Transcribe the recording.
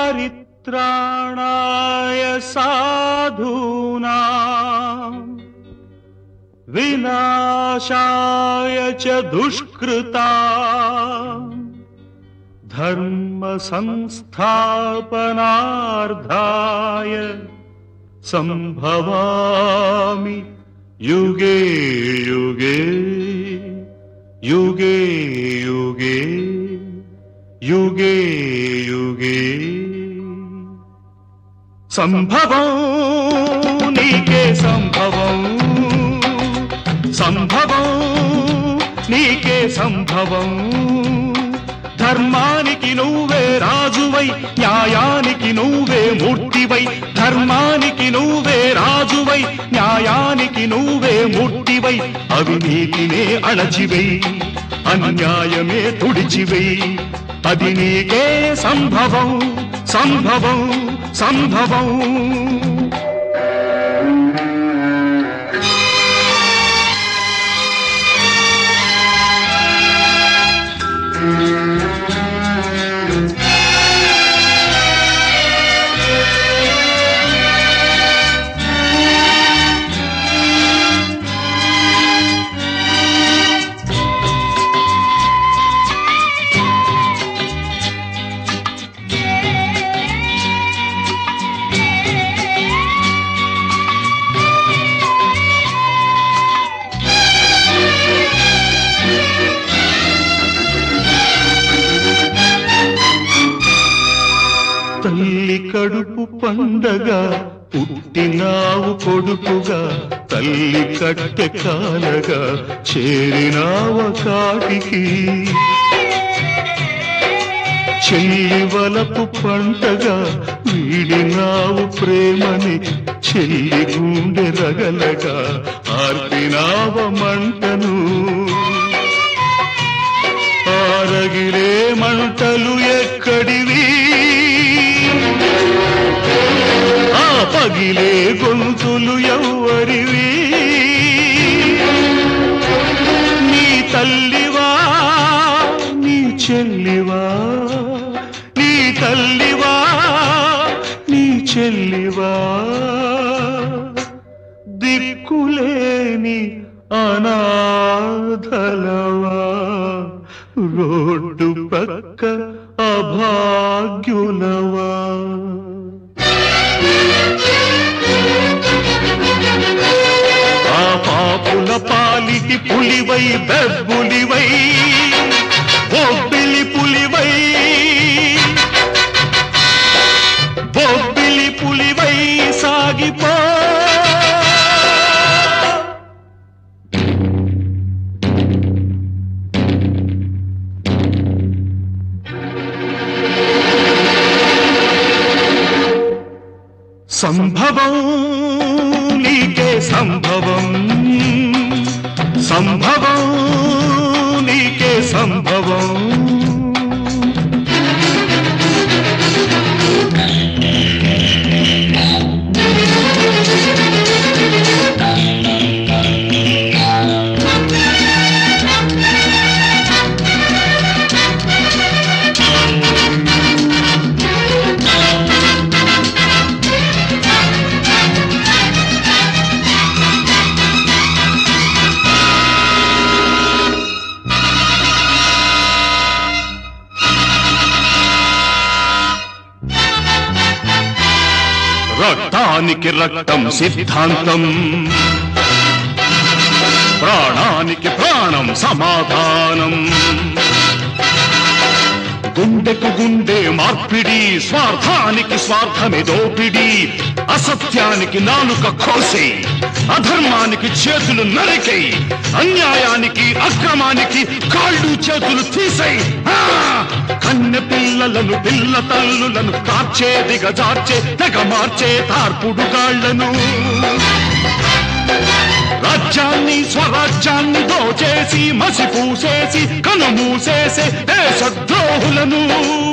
परित्राणाय साधूनां विनाशाय च दुष्कृतां धर्म संस्थापनार्थाय संभवामि युगे युगे युगे युगे युगे युगे संभवं नीके संभवं संभवं नीके संभवं ధర్మానికి నువ్వే రాజువై న్యాయానికి నువ్వే మూర్తివై ధర్మానికి నువ్వే రాజువై న్యాయానికి నువ్వే మూర్తివై అవినీతినే అణచివై అన్యాయమే తుడిచివై అది నీకే సంభవం సంభవం సంభవం తల్లి కడుపు పండగ పుట్టినావు కొడుకుగా తల్లి కట్టె కాలగా చేరినావ కాటికి చెల్లి వలపు పంటగా వీడినావు ప్రేమని చెల్లి గుండె రగలగా ఆర్పినావ మంటను ఆరగిలే మంటలు ఎక్కడివి పగిలే గొంతులు ఎవ్వరివి నీ తల్లివా నీ చెల్లివా నీ తల్లివా నీ చెల్లివా దిక్కులేని అనాథలవా రోడ్డు పక్క అభాగ్యులవా ఆ పాపుల పాలిటి పులివై బెబ్బులివై బొబ్బిలి పులివై బొబ్బిలి పులివై సాగిపో సంభవం నీకే సంభవం సంభవం నీకే సంభవం రక్తానికి రక్తం సిద్ధాంతం ప్రాణానికి ప్రాణం సమాధానం గుండెకు గుండె మార్పిడి స్వార్థానికి స్వార్థమే దోపిడి అసత్యానికి నాలుక కోసే అధర్మానికి చేతులు నరికై అన్యాయానికి అక్రమానికి కాళ్ళు చేతులు తీసై కన్నె పిల్లలను పిల్ల తల్లులను కార్చే దిగజార్చే తెగ మార్చే తార్పుడు గాళ్లను రాజ్యాన్ని స్వరాజ్యాన్ని దోచేసి మసిపూసేసి కనుమూసేసే దేశద్రోహులను